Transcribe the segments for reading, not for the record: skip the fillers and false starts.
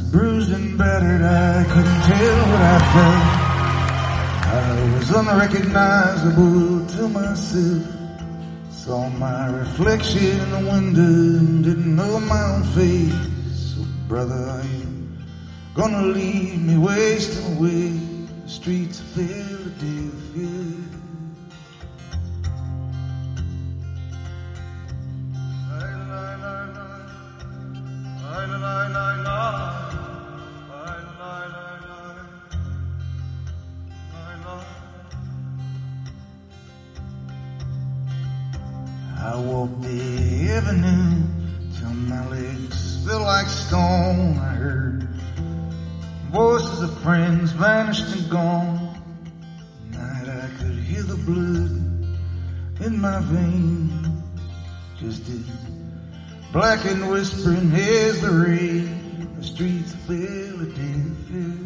bruised and battered, I couldn't tell what I felt. I was unrecognizable to myself. Saw my reflection in the window and didn't know my own face. So brother, are you gonna leave me wasting away the streets of Philadelphia? I walked the avenue till my legs felt like stone. I heard voices of friends vanished and gone. Night I could hear the blood in my veins, just as black and whispering as the rain, the streets of Philadelphia.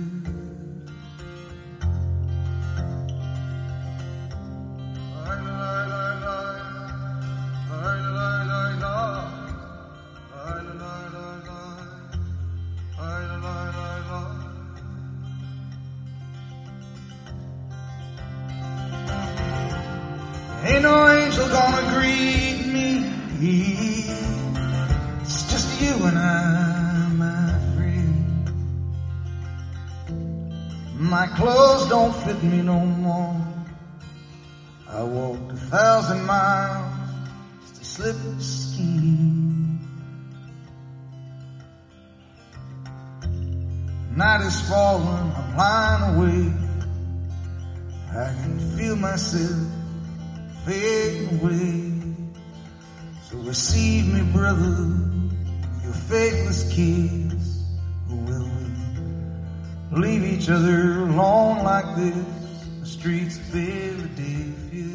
Ain't no angel gonna greet me. It's just you and I, my friend. My clothes don't fit me no more. I walked 1,000 miles just to slip the skin. Night is falling, I'm lying awake. I can feel myself fading away. So receive me, brother, with your faithless kiss. Or will we leave each other alone like this, the streets of Philadelphia?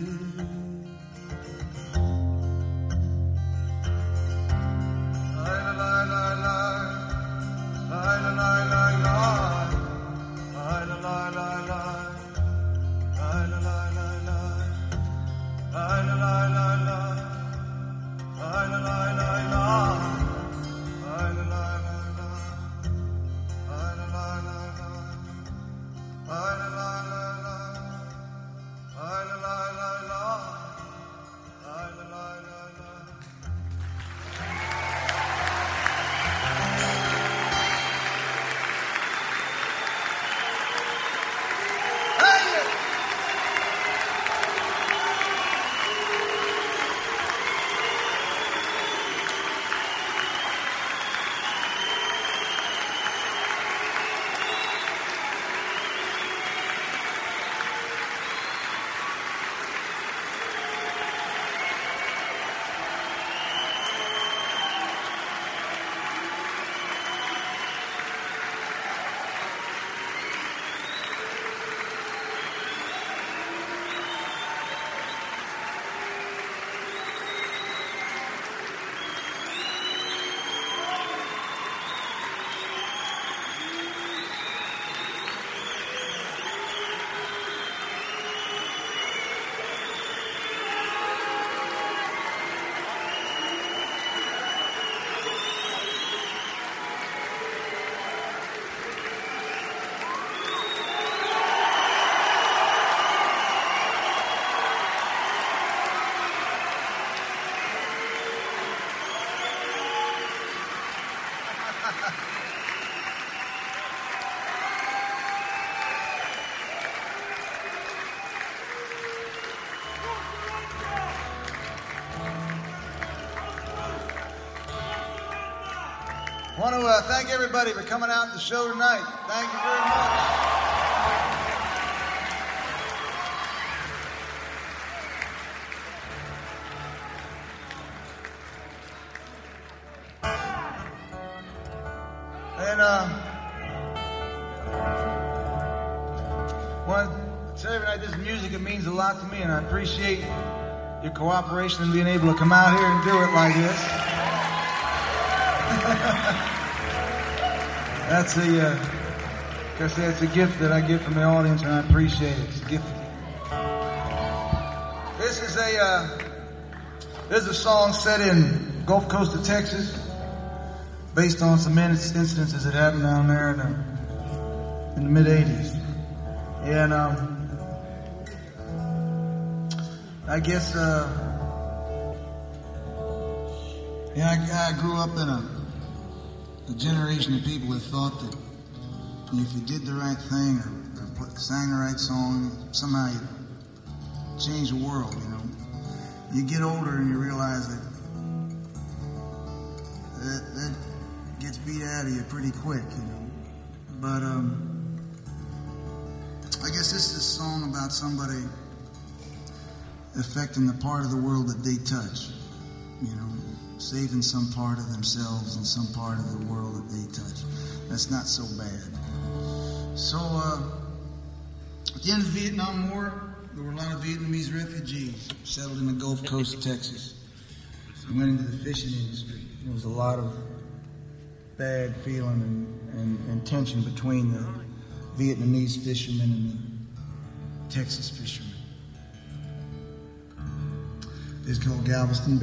I want to thank everybody for coming out to the show tonight. Thank you very much. And I want to tell you tonight, this music, it means a lot to me, and I appreciate your cooperation in being able to come out here and do it like this. That's that's a gift that I get from the audience, and I appreciate it. It's a gift. This is a song set in Gulf Coast of Texas. based on some incidences that happened down there in the mid-'80s. And I guess, I grew up in a generation of people that thought that if you did the right thing or sang the right song, somehow you change the world, you know. You get older and you realize that gets beat out of you pretty quick, you know. But I guess this is a song about somebody affecting the part of the world that they touch, you know, saving some part of themselves and some part of the world that they touch. That's not so bad. So, at the end of the Vietnam War, there were a lot of Vietnamese refugees settled in the Gulf Coast of Texas. They went into the fishing industry. There was a lot of bad feeling and tension between the Vietnamese fishermen and the Texas fishermen. It's called Galveston Bay.